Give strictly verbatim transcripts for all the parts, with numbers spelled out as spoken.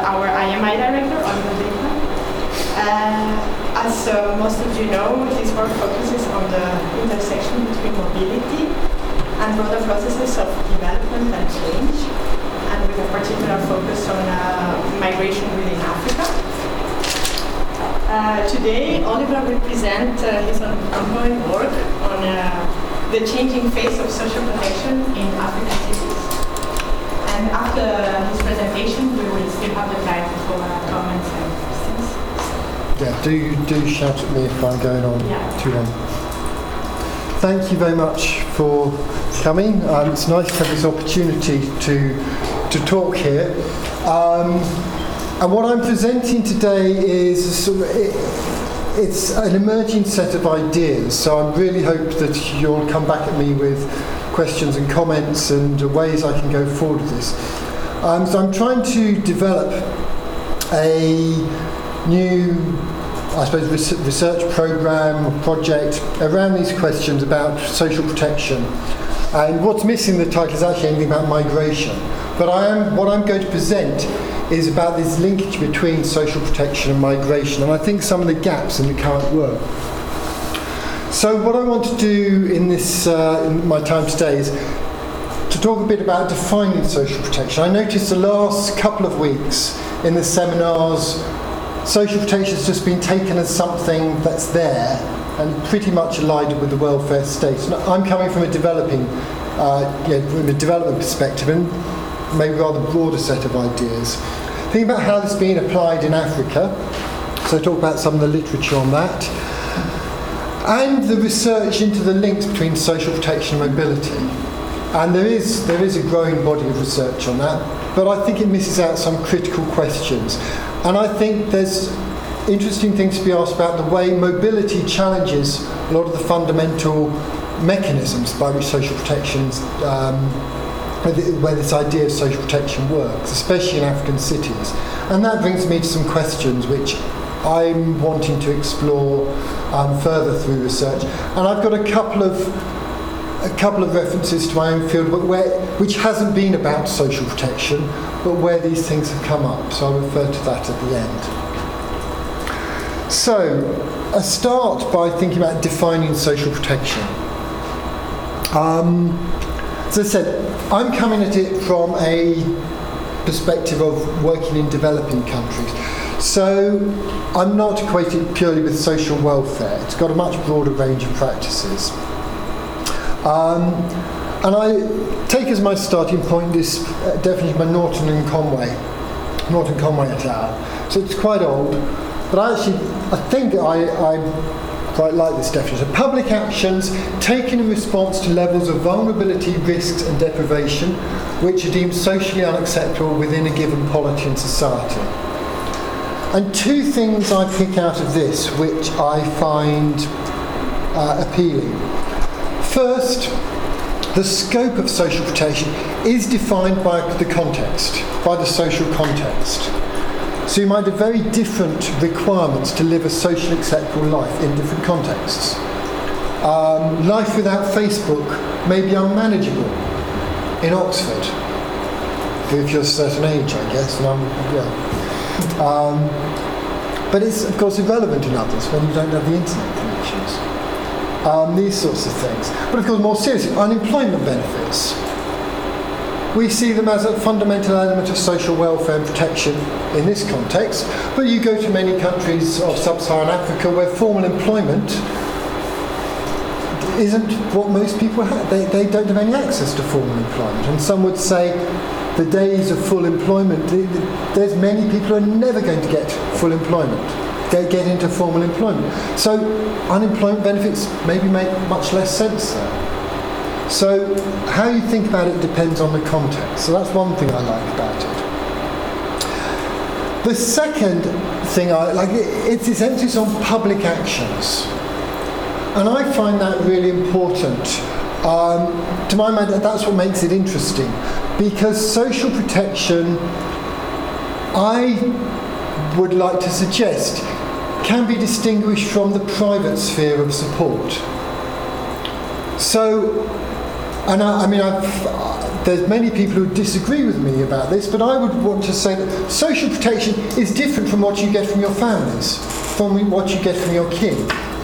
our I M I director, Oliver Dickman. Uh, as uh, most of you know, his work focuses on the intersection between mobility and broader processes of development and change, and with a particular focus on uh, migration within Africa. Uh, today, Oliver will present uh, his on- ongoing work on uh, the changing face of social protection in African cities. And after his presentation, we will still have the time for uh, comments and questions. Yeah, do do shout at me if I'm going on Yeah. too long. Thank you very much for coming. Um, it's nice to have this opportunity to to talk here. Um, and what I'm presenting today is sort of, it, it's an emerging set of ideas. So I really hope that you'll come back at me with questions and comments and ways I can go forward with this. Um, so I'm trying to develop a new, I suppose, research program or project around these questions about social protection. And what's missing in the title is actually anything about migration. But I am, what I'm going to present is about this linkage between social protection and migration, and I think some of the gaps in the current work. So what I want to do in this, uh, in my time today is to talk a bit about defining social protection. I noticed the last couple of weeks in the seminars, social protection has just been taken as something that's there and pretty much allied with the welfare state. And I'm coming from a developing, uh, you know, from a development perspective, and maybe rather broader set of ideas. Think about how this is being applied in Africa. So talk about some of the literature on that. And the research into the links between social protection and mobility. And there is there is a growing body of research on that, but I think it misses out some critical questions. And I think there's interesting things to be asked about the way mobility challenges a lot of the fundamental mechanisms by which social protection's um, where this idea of social protection works, especially in African cities. And that brings me to some questions which I'm wanting to explore um, further through research. And I've got a couple of a couple of references to my own field, but where, which hasn't been about social protection, but where these things have come up. So I'll refer to that at the end. So I start by thinking about defining social protection. Um, as I said, I'm coming at it from a perspective of working in developing countries. So I'm not equating purely with social welfare. It's got a much broader range of practices. Um, and I take as my starting point this uh, definition by Norton and Conway, Norton Conway et al. So it's quite old, but I actually, I think I, I quite like this definition. Public actions taken in response to levels of vulnerability, risks and deprivation which are deemed socially unacceptable within a given polity and society. And two things I pick out of this which I find uh, appealing. First, the scope of social protection is defined by the context, by the social context. So you might have very different requirements to live a socially acceptable life in different contexts. Um, life without Facebook may be unmanageable in Oxford, if you're a certain age, I guess. And I'm, yeah. um, but it's, of course, irrelevant in others when you don't have the internet connections. Um, these sorts of things. But of course, more seriously, unemployment benefits. We see them as a fundamental element of social welfare and protection in this context, but you go to many countries of sub-Saharan Africa where formal employment isn't what most people have. They, they don't have any access to formal employment. And some would say the days of full employment, there's many people who are never going to get full employment. Get, get into formal employment. So unemployment benefits maybe make much less sense there. So how you think about it depends on the context. So that's one thing I like about it. The second thing I like, it's this emphasis on public actions. And I find that really important. Um, to my mind, that's what makes it interesting. Because social protection, I would like to suggest, can be distinguished from the private sphere of support. So And I, I mean, I've, uh, there's many people who disagree with me about this, but I would want to say that social protection is different from what you get from your families, from what you get from your kin.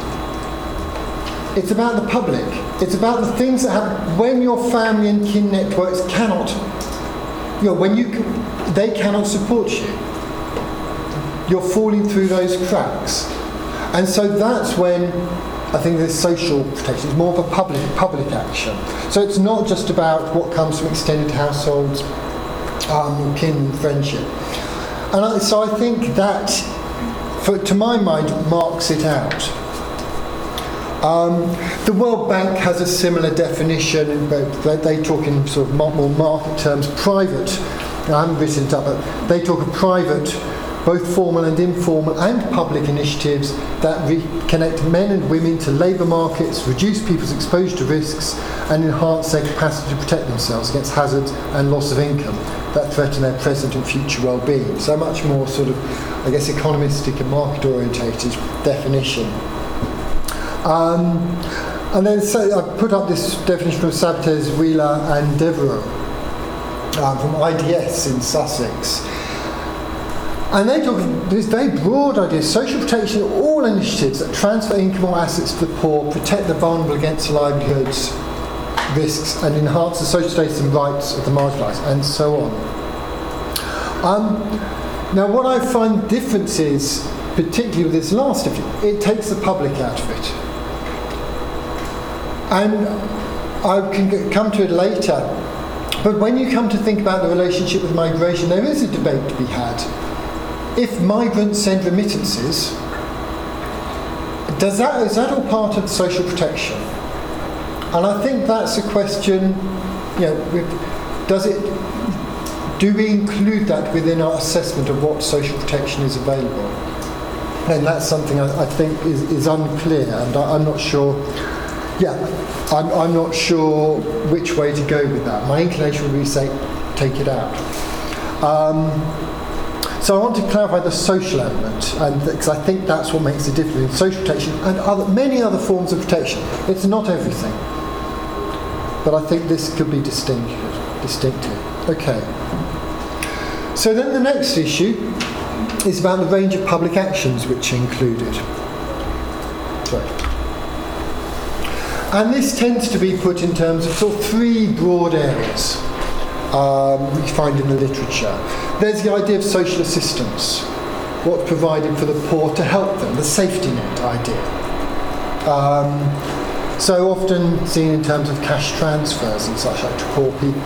It's about the public. It's about the things that happen when your family and kin networks cannot, you know, when you, they cannot support you. You're falling through those cracks. And so that's when I think there's social protection. It's more of a public public action. So it's not just about what comes from extended households, um, kin, friendship. And I, so I think that, for, to my mind, marks it out. Um, the World Bank has a similar definition. They, they talk in sort of more market terms, private. I haven't written it up, but they talk of private, both formal and informal, and public initiatives that re- connect men and women to labour markets, reduce people's exposure to risks, and enhance their capacity to protect themselves against hazards and loss of income that threaten their present and future well-being. So much more sort of, I guess, economistic and market-orientated definition. Um, and then so I put up this definition from Sabtes, Wheeler and Devereux um, from I D S in Sussex. And they talk of this very broad idea: social protection are all initiatives that transfer income or assets to the poor, protect the vulnerable against livelihoods risks, and enhance the social status and rights of the marginalised, and so on. Um, now, what I find difference is, particularly with this last definition, it takes the public out of it. And I can get, come to it later, but when you come to think about the relationship with migration, there is a debate to be had. If migrants send remittances, does that, is that all part of social protection? And I think that's a question, you know, with, does it, do we include that within our assessment of what social protection is available? And that's something I, I think is, is unclear, and I, I'm not sure. Yeah, I'm, I'm not sure which way to go with that. My inclination would be to say, take it out. Um, so I want to clarify the social element, and because I think that's what makes the difference in social protection and other, many other forms of protection. It's not everything, but I think this could be distinctive. distinctive. Okay. So then the next issue is about the range of public actions which are included. Sorry. And this tends to be put in terms of sort of three broad areas um, we find in the literature. There's the idea of social assistance, what's provided for the poor to help them, the safety net idea. Um, so often seen in terms of cash transfers and such like to poor people.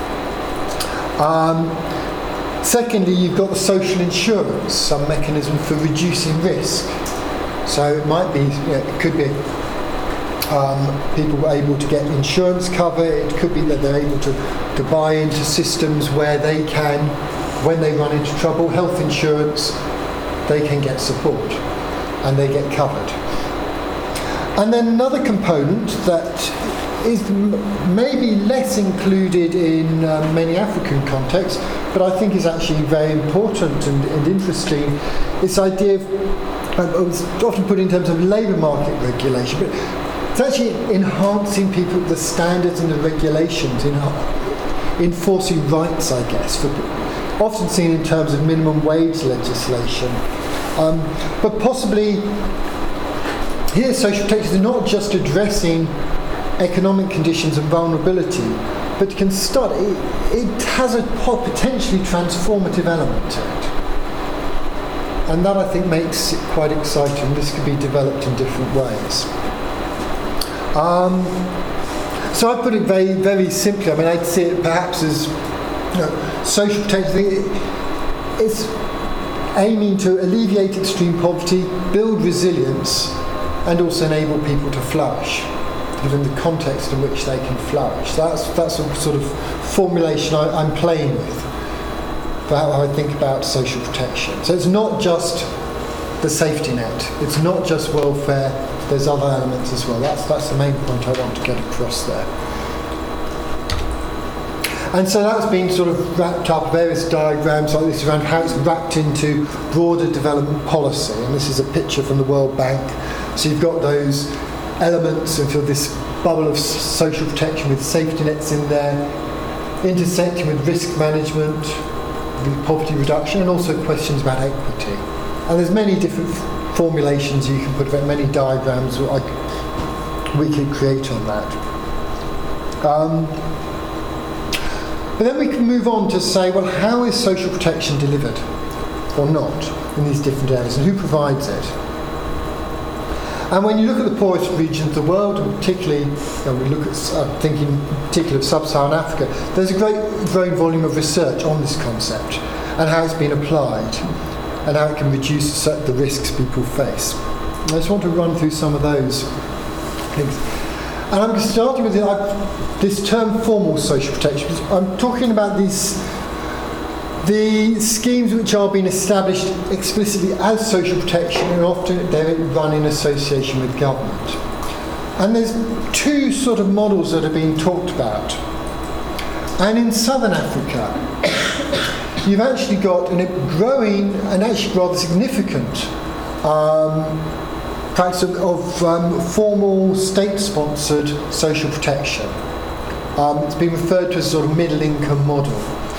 Um, secondly, you've got the social insurance, some mechanism for reducing risk. So it might be, you know, it could be Um, people were able to get insurance cover. It could be that they're able to, to buy into systems where they can, when they run into trouble, health insurance, they can get support and they get covered. And then another component that is m- maybe less included in uh, many African contexts, but I think is actually very important and, and interesting, this idea of, uh, it's often put in terms of labour market regulation, but it's actually enhancing people, the standards and the regulations, in enforcing rights, I guess, for, often seen in terms of minimum wage legislation. Um, but possibly, here social protection is not just addressing economic conditions and vulnerability, but can start, it, it has a potentially transformative element to it. And that, I think, makes it quite exciting. This could be developed in different ways. Um, so I put it very, very simply. I mean, I'd see it perhaps as, you know, social protection. It's aiming to alleviate extreme poverty, build resilience, and also enable people to flourish within the context in which they can flourish. That's that's a sort of formulation I, I'm playing with for how I think about social protection. So it's not just the safety net. It's not just welfare. There's other elements as well. That's that's the main point I want to get across there. And so that's been sort of wrapped up, various diagrams like this around how it's wrapped into broader development policy. And this is a picture from the World Bank. So you've got those elements of this bubble of social protection with safety nets in there, intersecting with risk management, with poverty reduction, and also questions about equity. And there's many different f- formulations you can put about, many diagrams that I, we could create on that. Um, but then we can move on to say, well, how is social protection delivered or not in these different areas, and who provides it? And when you look at the poorest regions of the world, and particularly, you know, we look at, uh, thinking particularly of sub-Saharan Africa, there's a great growing volume of research on this concept and how it's been applied and how it can reduce the risks people face. And I just want to run through some of those things. And I'm starting with the, uh, this term formal social protection, because I'm talking about these the schemes which are being established explicitly as social protection, and often they're run in association with government. And there's two sort of models that are being talked about. And in southern Africa, you've actually got a growing and actually rather significant um, practice of, of um, formal state-sponsored social protection. Um, it's been referred to as a sort of middle-income model.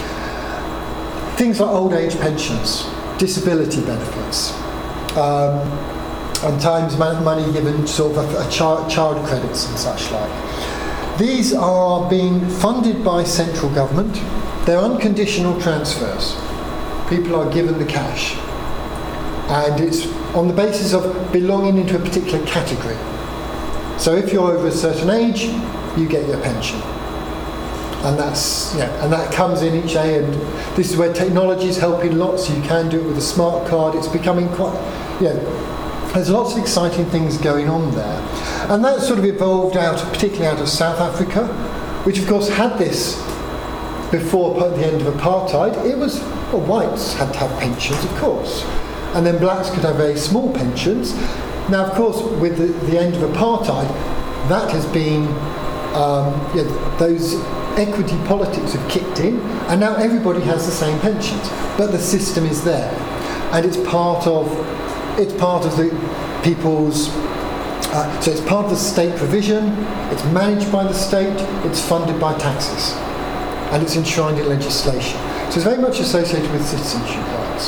Things like old age pensions, disability benefits, um, and times money given sort of a, a child, child credits and such like. These are being funded by central government. They're unconditional transfers. People are given the cash. And it's on the basis of belonging into a particular category. So if you're over a certain age, you get your pension. And that's yeah, and that comes in each day, and this is where technology is helping lots. You can do it with a smart card. It's becoming quite, yeah. There's lots of exciting things going on there, and that sort of evolved out, particularly out of South Africa, which of course had this before the end of apartheid. It was well, whites had to have pensions, of course, and then blacks could have very small pensions. Now, of course, with the, the end of apartheid, that has been um, yeah, those. Equity politics have kicked in, and now everybody has the same pensions, but the system is there, and it's part of it's part of the people's uh, so it's part of the state provision, it's managed by the state, it's funded by taxes, and it's enshrined in legislation, so it's very much associated with citizenship rights.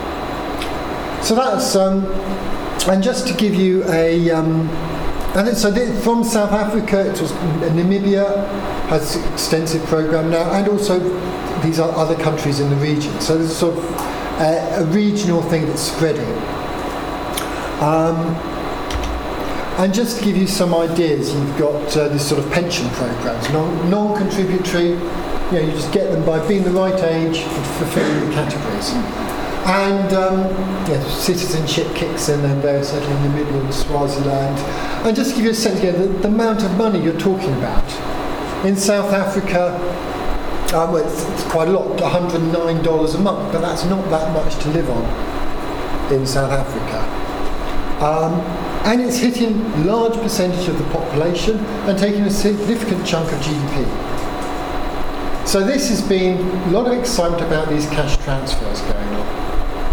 So that's um, and just to give you a um, and it, so from South Africa, it was Namibia has an extensive program now, and also these are other countries in the region. So there's a sort of uh, a regional thing that's spreading. Um, and just to give you some ideas, you've got uh, this sort of pension programs, non, non-contributory. You know, you just get them by being the right age and fulfilling the categories. And um, yeah, citizenship kicks in, and they're settling in Namibia and Swaziland. And just to give you a sense again, the, the amount of money you're talking about. In South Africa, um, well, it's, it's quite a lot, one hundred nine dollars a month, but that's not that much to live on in South Africa. Um, and it's hitting a large percentage of the population and taking a significant chunk of G D P. So this has been a lot of excitement about these cash transfers going on.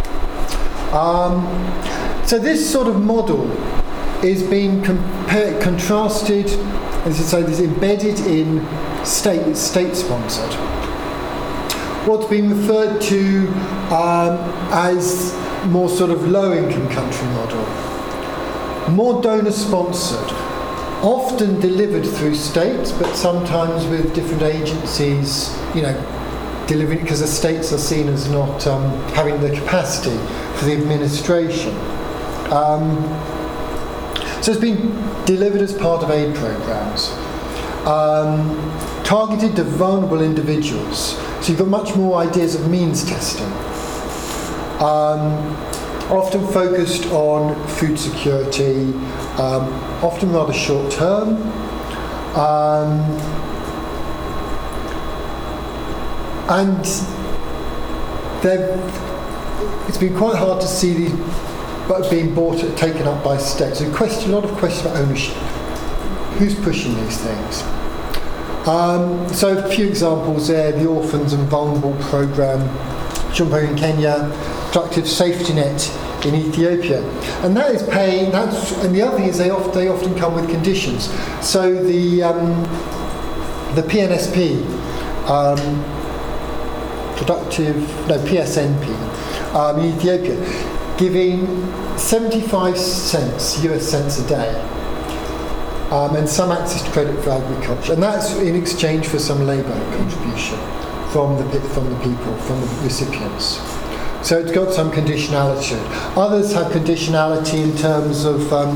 Um, so this sort of model is being compared, contrasted, as I say, is embedded in state, it's state-sponsored. What's been referred to um, as more sort of low-income country model. More donor-sponsored, often delivered through states, but sometimes with different agencies, you know, delivering, because the states are seen as not um, having the capacity for the administration. Um, so it's been delivered as part of aid programs, um, targeted to vulnerable individuals. So you've got much more ideas of means testing. Um, often focused on food security, um, often rather short term. Um, and it's been quite hard to see these but being bought, taken up by states. So question, a lot of questions about ownership. Who's pushing these things? Um, so a few examples there, the Orphans and Vulnerable Programme, Chumbo in Kenya, productive safety net in Ethiopia, and that is paying. That's and the other thing is they often they often come with conditions. So the um, the P N S P, um, productive no P S N P, um, in Ethiopia, giving seventy-five cents U S cents a day, um, and some access to credit for agriculture, and that's in exchange for some labour contribution from the from the people, from the recipients. So it's got some conditionality to it. Others have conditionality in terms of um,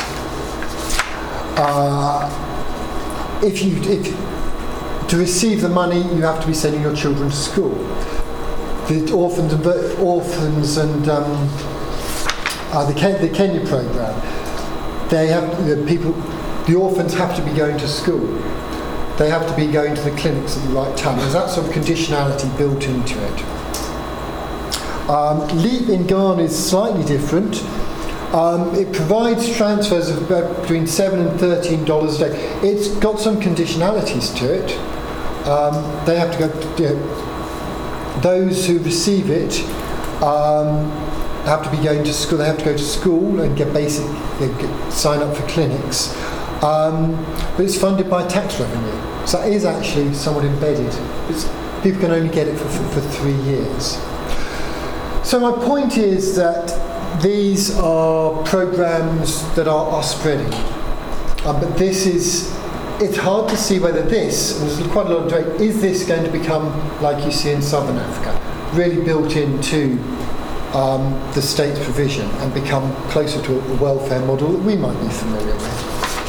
uh, if you if to receive the money you have to be sending your children to school. The orphans and orphans and um, uh, the Ken, the Kenya program, they have the people. The orphans have to be going to school. They have to be going to the clinics at the right time. There's that sort of conditionality built into it. Um, LEAP in Ghana is slightly different. Um, it provides transfers of about between seven and thirteen dollars a day. It's got some conditionalities to it. Um, they have to go. You know, those who receive it um, have to be going to school. They have to go to school and get basic, they get, sign up for clinics. Um, but it's funded by tax revenue, so it is actually somewhat embedded. It's, people can only get it for, for, for three years. So my point is that these are programs that are, are spreading, uh, but this is, it's hard to see whether this, and there's quite a lot of debate, is this going to become like you see in Southern Africa, really built into um, the state's provision and become closer to a welfare model that we might be familiar with.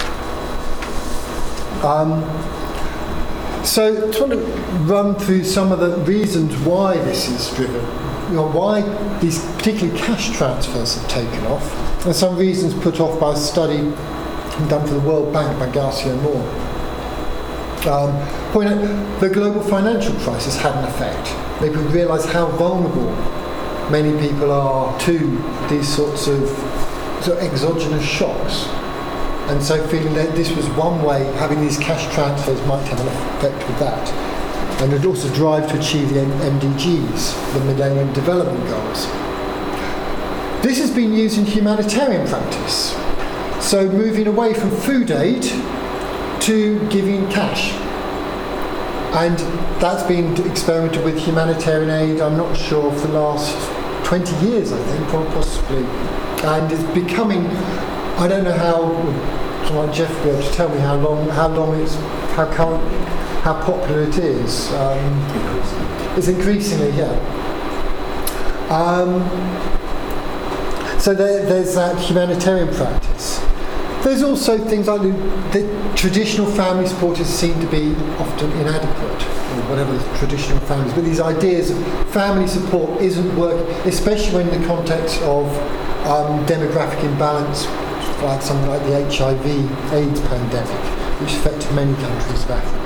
Um, so I just want to run through some of the reasons why this is driven. You know, why these particularly cash transfers have taken off, and some reasons put off by a study done for the World Bank by Garcia Moore. Um, point out the global financial crisis had an effect. People realise how vulnerable many people are to these sorts of, sort of exogenous shocks, and so feeling that this was one way, having these cash transfers might have an effect with that. And it also drive to achieve the M D Gs, the Millennium Development Goals. This has been used in humanitarian practice, so moving away from food aid to giving cash. And that's been experimented with humanitarian aid, I'm not sure, for the last twenty years, I think, possibly. And it's becoming, I don't know how, someone like Jeff will be able to tell me how long, how long it's, how current, how popular it is. Um, it's increasingly, yeah. Um, so there, there's that humanitarian practice. There's also things like the, the traditional family support is seen to be often inadequate, or whatever the traditional families, but these ideas of family support isn't working, especially when in the context of um, demographic imbalance, like something like the H I V AIDS pandemic, which affected many countries of Africa.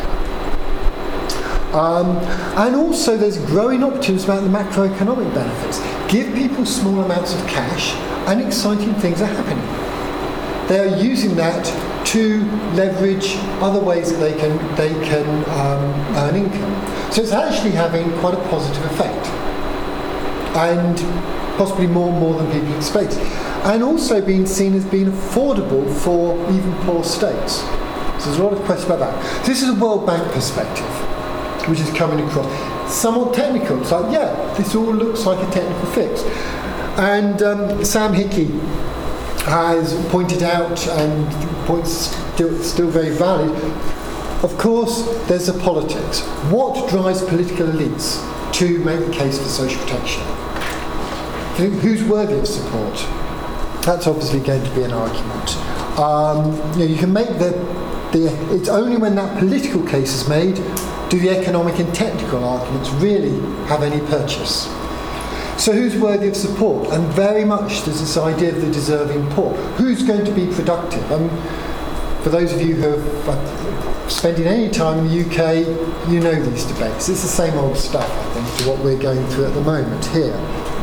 Um, and also there's growing optimism about the macroeconomic benefits. Give people small amounts of cash and exciting things are happening. They are using that to leverage other ways that they can they can um, earn income. So it's actually having quite a positive effect, and possibly more more than people expect. And also being seen as being affordable for even poor states. So there's a lot of questions about that. This is a World Bank perspective, which is coming across. Somewhat technical. It's like, yeah, this all looks like a technical fix. And um, Sam Hickey has pointed out, and points still, still very valid, of course, there's the politics. What drives political elites to make the case for social protection? Who's worthy of support? That's obviously going to be an argument. Um, you know, you can make the, the, it's only when that political case is made do the economic and technical arguments really have any purchase. So who's worthy of support? And very much there's this idea of the deserving poor. Who's going to be productive? I mean, for those of you who have uh, spending any time in the U K, you know these debates. It's the same old stuff, I think, to what we're going through at the moment here.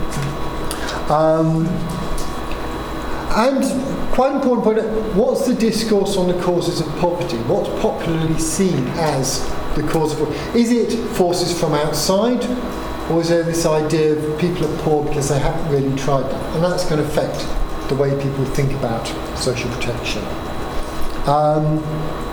Um, and quite an important point, what's the discourse on the causes of poverty? What's popularly seen as the cause of poverty? Is it forces from outside, Or is there this idea of people are poor because they haven't really tried that? And that's going to affect the way people think about social protection. Um,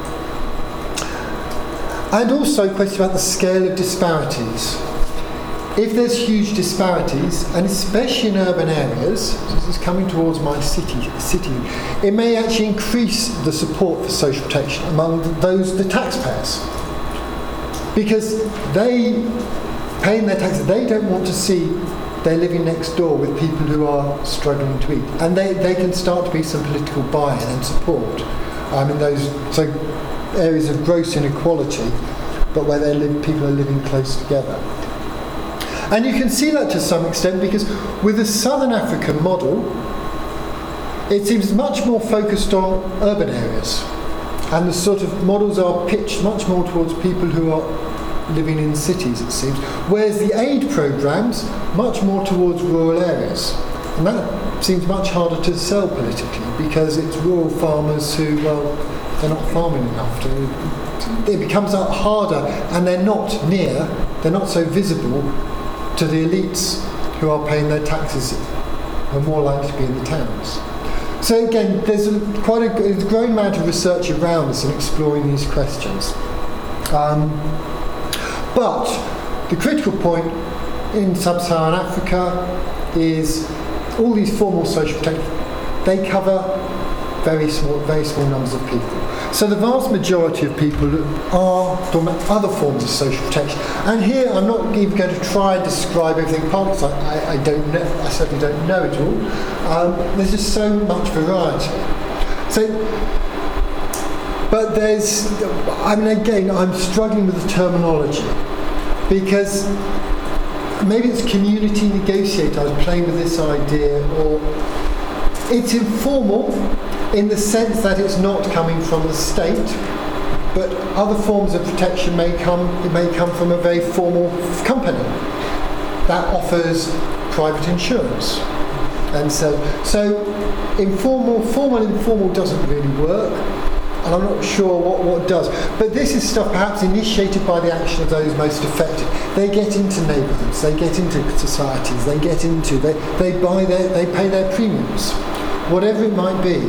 and also a question about the scale of disparities. If there's huge disparities, and especially in urban areas, this is coming towards my city, city, it may actually increase the support for social protection among those, the taxpayers. Because they, paying their taxes, they don't want to see they're living next door with people who are struggling to eat. And they, they can start to be some political buy-in and support um, in those so areas of gross inequality, but where they live, people are living close together. And you can see that to some extent because with the Southern African model, it seems much more focused on urban areas. And the sort of models are pitched much more towards people who are living in cities, it seems. Whereas the aid programmes, much more towards rural areas. And that seems much harder to sell politically because it's rural farmers who, well, they're not farming enough to... It becomes harder and they're not near, they're not so visible to the elites who are paying their taxes are more likely to be in the towns. So again, there's a, quite a, a growing amount of research around this and exploring these questions. Um, but the critical point in sub-Saharan Africa is all these formal social protection, they cover very small, very small numbers of people. So the vast majority of people are from other forms of social protection. And here I'm not even going to try and describe everything, partly because I, I, I don't know, I certainly don't know it all. Um, there's just so much variety. So, but there's, I mean, again, I'm struggling with the terminology because maybe it's community negotiator. I was playing with this idea, or it's informal in the sense that it's not coming from the state, but other forms of protection may come, it may come from a very formal company that offers private insurance. And so, so informal, formal informal doesn't really work, and I'm not sure what, what does. But this is stuff perhaps initiated by the action of those most affected. They get into neighbourhoods, they get into societies, they get into, they, they buy their, they pay their premiums. Whatever it might be,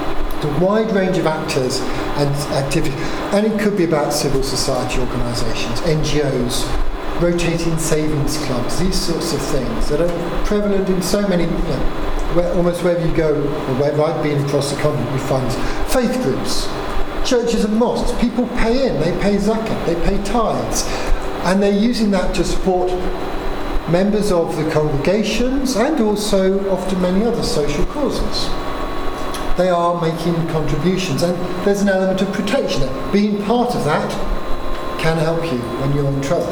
a wide range of actors and activities, and it could be about civil society organisations, N G Os, rotating savings clubs, these sorts of things that are prevalent in so many, you know, where, almost wherever you go, or wherever I've been across the continent, you find faith groups, churches and mosques. People pay in, they pay zakat, they pay tithes, and they're using that to support members of the congregations and also often many other social causes. They are making contributions, and there's an element of protection there. Being part of that can help you when you're in trouble.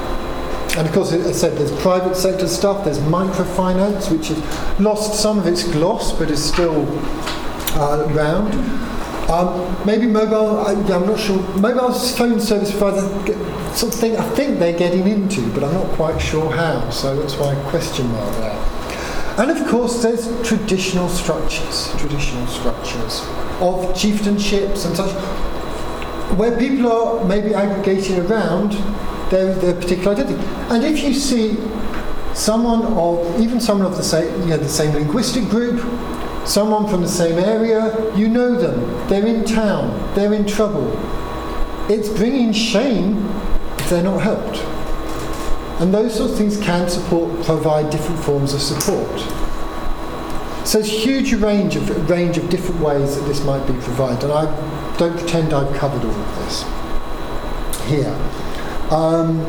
And of course, as I said, there's private sector stuff, there's microfinance, which has lost some of its gloss but is still uh, around. Um, maybe mobile, I, I'm not sure, mobile phone service providers, something I think they're getting into, but I'm not quite sure how, so that's why I question mark there. And of course there's traditional structures, traditional structures of chieftainships and such, where people are maybe aggregating around their, their particular identity. And if you see someone of, even someone of the same, you know, the same linguistic group, someone from the same area, you know them, they're in town, they're in trouble. It's bringing shame if they're not helped. And those sorts of things can support, provide different forms of support. So there's a huge range of, range of different ways that this might be provided, and I don't pretend I've covered all of this here. Um,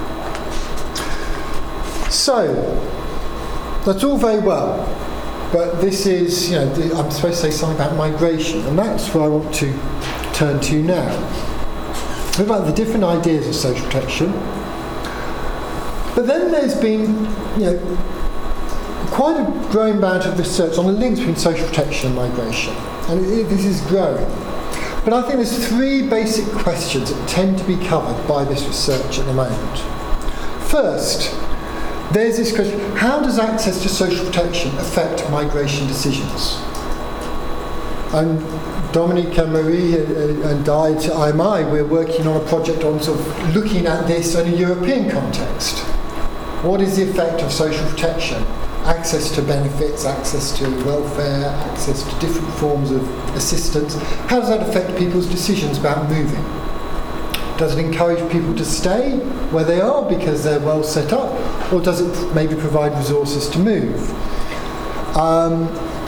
so, that's all very well. But this is, you know, the, I'm supposed to say something about migration, and that's what I want to turn to now. What about the different ideas of social protection? But then there's been, you know, quite a growing amount of research on the links between social protection and migration, and it, it, this is growing. But I think there's three basic questions that tend to be covered by this research at the moment. First, there's this question, how does access to social protection affect migration decisions? And Dominica, Marie and I at I M I, we're working on a project on sort of looking at this in a European context. What is the effect of social protection? Access to benefits, access to welfare, access to different forms of assistance. How does that affect people's decisions about moving? Does it encourage people to stay where they are because they're well set up? Or does it maybe provide resources to move? Um,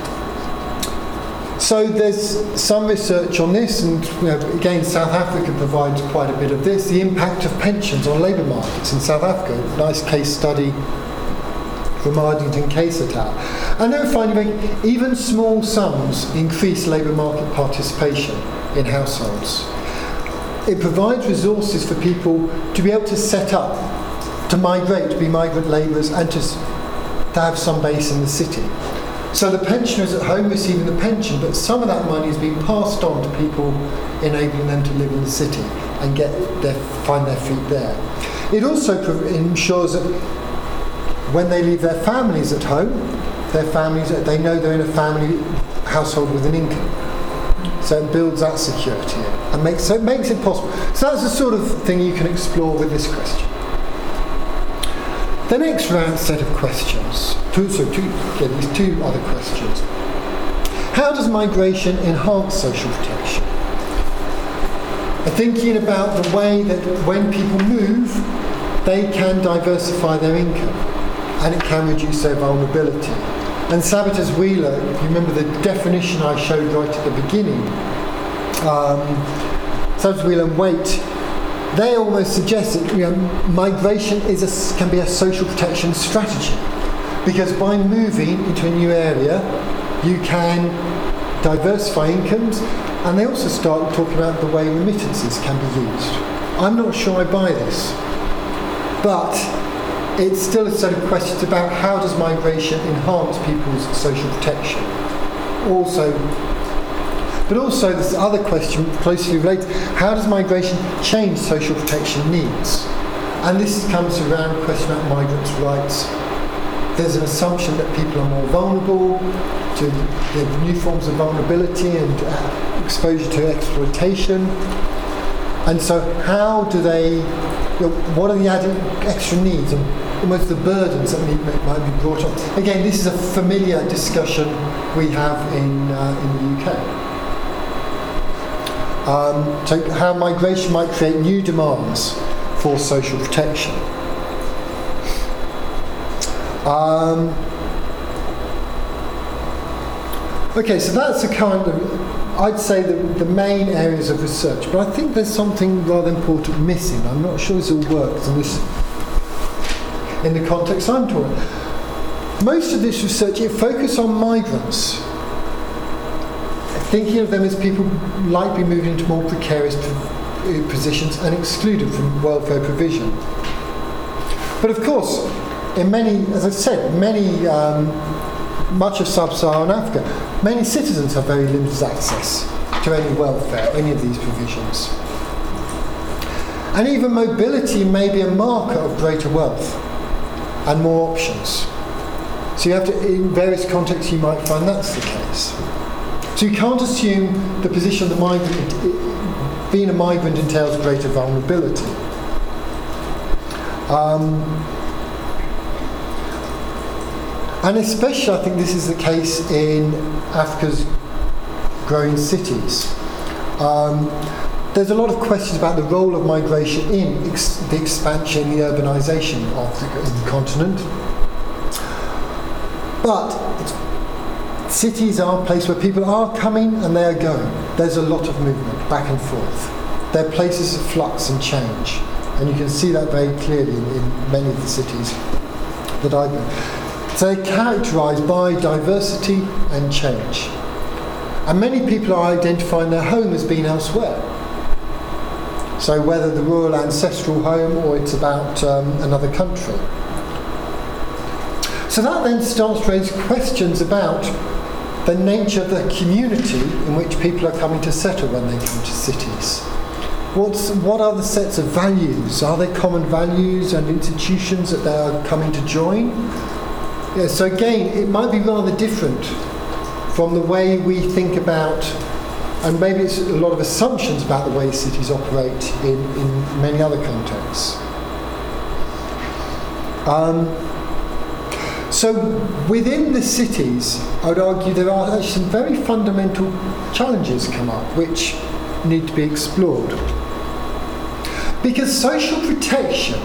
so there's some research on this, and you know, again, South Africa provides quite a bit of this. The impact of pensions on labour markets in South Africa. Nice case study from Ardington Case et al. And they're finding even small sums increase labour market participation in households. It provides resources for people to be able to set up, to migrate, to be migrant labourers, and to, to have some base in the city. So the pensioners at home receiving the pension, but some of that money is being passed on to people, enabling them to live in the city and get their, find their feet there. It also ensures that when they leave their families at home, their families, they know they're in a family household with an income. So it builds that security in, and makes, so it makes it possible. So that's the sort of thing you can explore with this question. The next round set of questions, two, so two, yeah, these two other questions. How does migration enhance social protection? And thinking about the way that when people move, they can diversify their income, and it can reduce their vulnerability. And Sabatas Wheeler, if you remember the definition I showed right at the beginning, um, Sabatas Wheeler and Waite, they almost suggest that you know, migration is a, can be a social protection strategy, because by moving into a new area, you can diversify incomes, and they also start talking about the way remittances can be used. I'm not sure I buy this, but it's still a set of questions about how does migration enhance people's social protection. Also, but also this other question closely related, how does migration change social protection needs? And this comes around a question about migrants' rights. There's an assumption that people are more vulnerable to the new forms of vulnerability and uh, exposure to exploitation. And so how do they, you know, what are the added extra needs and almost the burdens that need, might be brought on? Again, this is a familiar discussion we have in, uh, in the U K. Um, so how migration might create new demands for social protection. Um, okay, so that's the kind of, I'd say the, the main areas of research, but I think there's something rather important missing. I'm not sure this all works in, this, in the context I'm talking. Most of this research, it focuses on migrants, thinking of them as people likely moving into more precarious positions and excluded from welfare provision. But of course, in many, as I said, many, um, much of sub-Saharan Africa, many citizens have very limited access to any welfare, any of these provisions. And even mobility may be a marker of greater wealth and more options. So you have to, in various contexts, you might find that's the case. So you can't assume the position of the migrant, being a migrant entails greater vulnerability. Um, and especially, I think this is the case in Africa's growing cities. Um, there's a lot of questions about the role of migration in ex- the expansion, the urbanisation of the, of the continent. But cities are a place where people are coming and they are going. There's a lot of movement back and forth. They're places of flux and change. And you can see that very clearly in, in many of the cities that I've been. So they're characterised by diversity and change. And many people are identifying their home as being elsewhere. So whether the rural ancestral home or it's about um, another country. So that then starts to raise questions about the nature of the community in which people are coming to settle when they come to cities. What's, what are the sets of values? Are there common values and institutions that they are coming to join? Yeah, so again, it might be rather different from the way we think about, and maybe it's a lot of assumptions about the way cities operate in, in many other contexts. Um, so within the cities, I would argue there are actually some very fundamental challenges come up which need to be explored. Because social protection,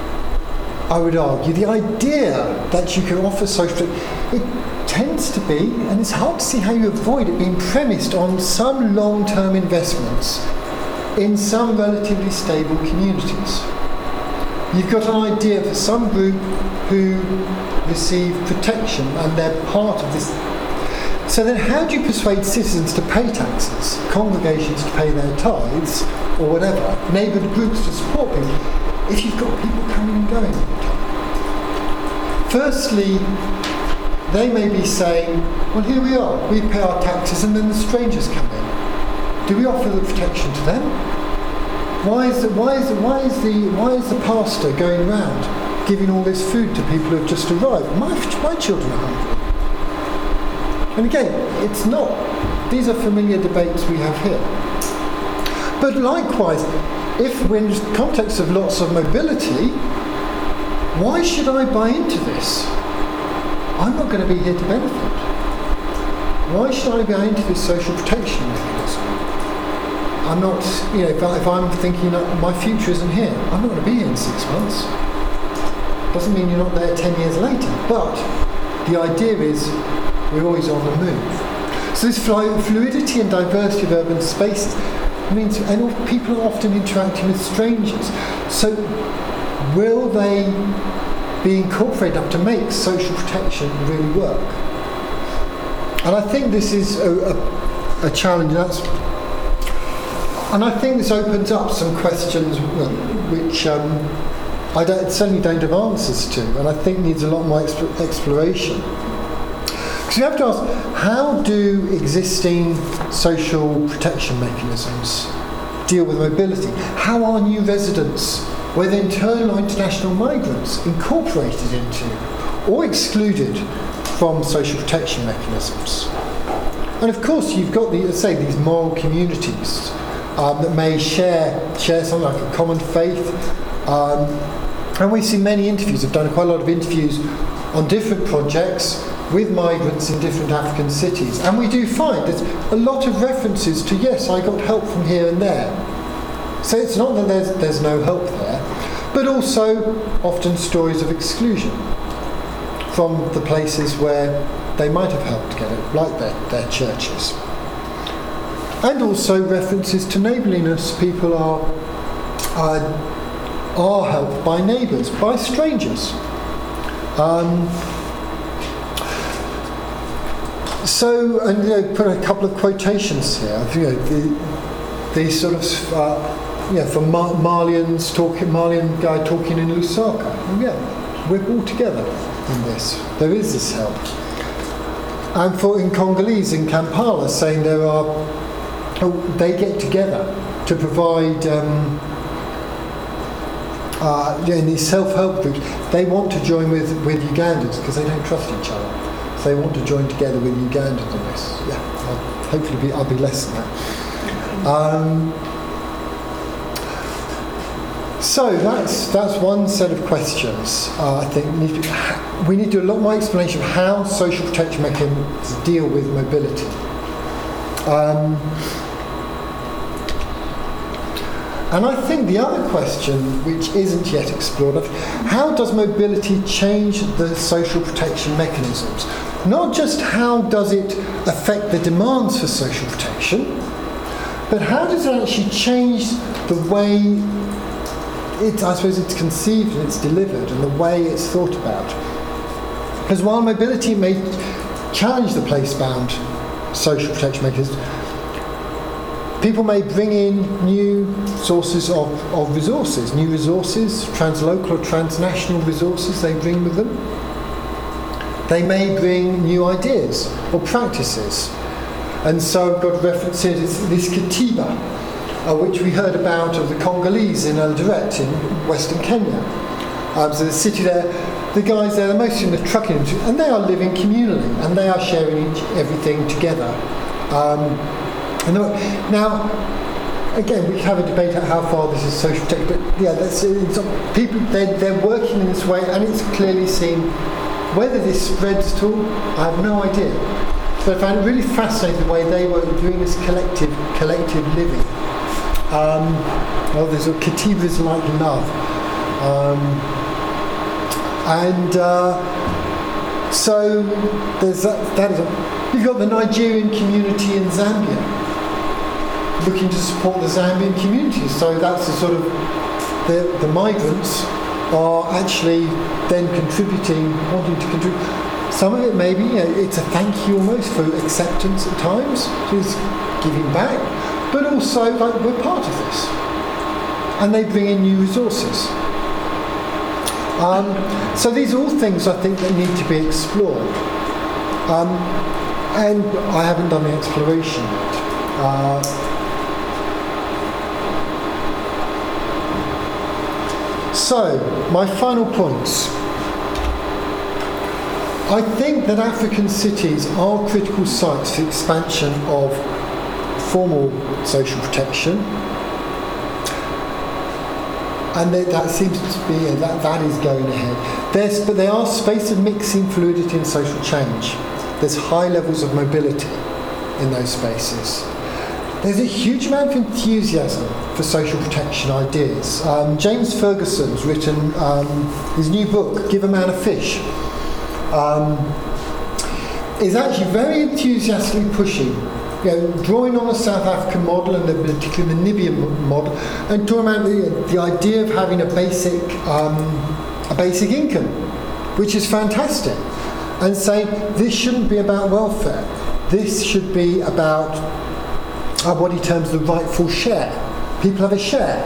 I would argue, the idea that you can offer social protection, it tends to be, and it's hard to see how you avoid it, being premised on some long-term investments in some relatively stable communities. You've got an idea for some group who receive protection and they're part of this. So then how do you persuade citizens to pay taxes, congregations to pay their tithes, or whatever, neighbourhood groups to support people, if you've got people coming and going all the time? Firstly, they may be saying, well, here we are, we pay our taxes, and then the strangers come in. Do we offer the protection to them? Why is the, why is the, why is the, why is the pastor going around giving all this food to people who have just arrived? My, my children are hungry. And again, it's not, these are familiar debates we have here. But likewise, if we're in the context of lots of mobility, why should I buy into this? I'm not going to be here to benefit. Why should I buy into this social protection mechanism? I'm not, you know, if, I, if I'm thinking that my future isn't here, I'm not going to be here in six months. Doesn't mean you're not there ten years later, but the idea is we're always on the move. So this fluidity and diversity of urban spaces means, and people are often interacting with strangers. So will they be incorporated up to make social protection really work? And I think this is a, a, a challenge. That's, and I think this opens up some questions which um, I don't, certainly don't have answers to, and I think needs a lot more exp- exploration. Because you have to ask, how do existing social protection mechanisms deal with mobility? How are new residents, whether internal or international migrants, incorporated into or excluded from social protection mechanisms? And of course, you've got, the, let's say, these moral communities um, that may share share something like a common faith. Um, and we see many interviews. I've done quite a lot of interviews on different projects with migrants in different African cities, and we do find there's a lot of references to, yes, I got help from here and there. So it's not that there's, there's no help there, but also often stories of exclusion from the places where they might have helped get it, like their, their churches. And also references to neighbourliness. People are, are, are helped by neighbours, by strangers. Um, So, and you know, put a couple of quotations here. You know, the, the sort of, uh, you know, from Mar- Malians talking, Malian guy talking in Lusaka. And yeah, we're all together in this. There is this help. And for in Congolese in Kampala, saying there are, oh, they get together to provide. Um, uh, you know, in these self-help groups, they want to join with with Ugandans because they don't trust each other. They want to join together with Ugandans on this. Yeah, I'll hopefully be, I'll be less than that. Um, so that's that's one set of questions. Uh, I think we need, to, we need to do a lot more explanation of how social protection mechanisms deal with mobility. Um, and I think the other question, which isn't yet explored, how does mobility change the social protection mechanisms? Not just how does it affect the demands for social protection, but how does it actually change the way it, I suppose, it's conceived and it's delivered and the way it's thought about. Because while mobility may challenge the place-bound social protection mechanisms, people may bring in new sources of, of resources, new resources, translocal or transnational resources they bring with them. They may bring new ideas or practices. And so I've got references, this Katiba, uh, which we heard about of the Congolese in Eldoret in Western Kenya. Um, so the city there, the guys there, they're mostly in the trucking industry, and they are living communally, and they are sharing each, everything together. Um, and now, again, we can have a debate about how far this is social protection, but yeah, that's, it's, people, they're, they're working in this way, and it's clearly seen. Whether this spreads at all, I have no idea. But I find it really fascinating the way they were doing this collective collective living. Um, well, there's a cathedrals like love. Um, and uh, so there's that, that is a, you've got the Nigerian community in Zambia looking to support the Zambian community. So that's the sort of, the, the migrants are actually then contributing, wanting to contribute. Some of it maybe, you know, it's a thank you almost for acceptance at times, just giving back, but also like we're part of this. And they bring in new resources. Um, so these are all things I think that need to be explored. Um, and I haven't done the exploration yet. Uh, So, my final points. I think that African cities are critical sites for expansion of formal social protection, and that, that seems to be, uh, that, that is going ahead. There's, but they are spaces of mixing fluidity and social change. There's high levels of mobility in those spaces. There's a huge amount of enthusiasm for social protection ideas. Um, James Ferguson's written um, his new book, Give a Man a Fish, um, is actually very enthusiastically pushing, you know, drawing on the South African model and the, particularly the Namibian model, and talking about the, the idea of having a basic, um, a basic income, which is fantastic, and saying this shouldn't be about welfare. This should be about Uh, what he terms the rightful share. People have a share,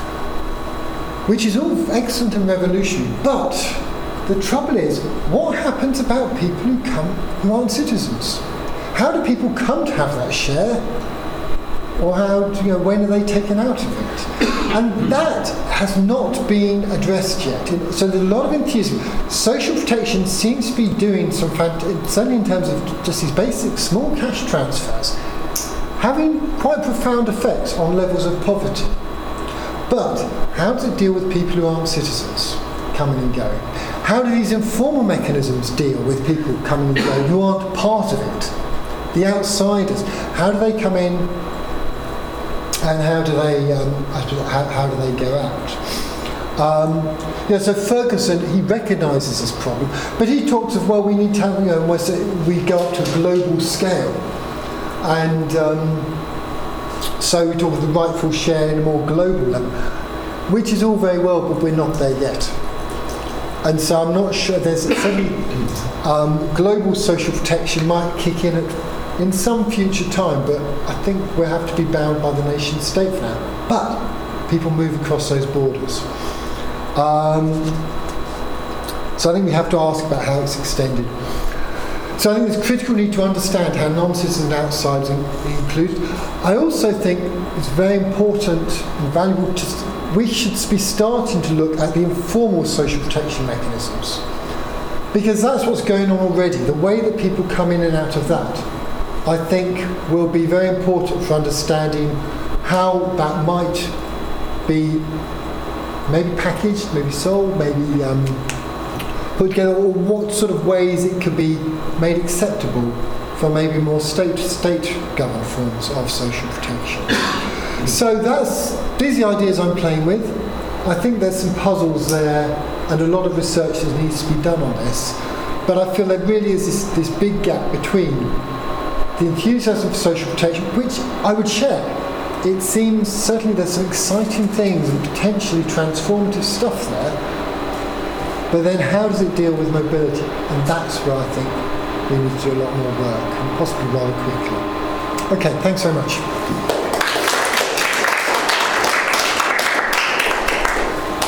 which is all excellent and revolutionary. But the trouble is, what happens about people who come who aren't citizens? How do people come to have that share, or how do, you know, when are they taken out of it? And that has not been addressed yet. So there's a lot of enthusiasm. Social protection seems to be doing some, certainly in terms of just these basic small cash transfers, having quite profound effects on levels of poverty. But how does it deal with people who aren't citizens, coming and going? How do these informal mechanisms deal with people coming and going who aren't part of it? The outsiders, how do they come in, and how do they um, how, how do they go out? Um, yeah, so Ferguson, he recognises this problem, but he talks of, well, we need to have, you know, we go up to a global scale. And um, so we talk of the rightful share in a more global level, which is all very well, but we're not there yet. And so I'm not sure, there's certainly um, global social protection might kick in at, in some future time, but I think we'll have to be bound by the nation state for now. But people move across those borders. Um, so I think we have to ask about how it's extended. So I think it's critical need to understand how non-citizens and outsiders are included. I also think it's very important and valuable to, we should be starting to look at the informal social protection mechanisms, because that's what's going on already. The way that people come in and out of that, I think, will be very important for understanding how that might be maybe packaged, maybe sold, maybe um, put together, or what sort of ways it could be made acceptable for maybe more state state governed forms of social protection. So that's these are the ideas I'm playing with. I think there's some puzzles there, and a lot of research that needs to be done on this. But I feel there really is this, this big gap between the enthusiasm for social protection, which I would share. It seems certainly there's some exciting things and potentially transformative stuff there. But then how does it deal with mobility? And that's where I think we need to do a lot more work, and possibly rather quickly. Okay, thanks very much.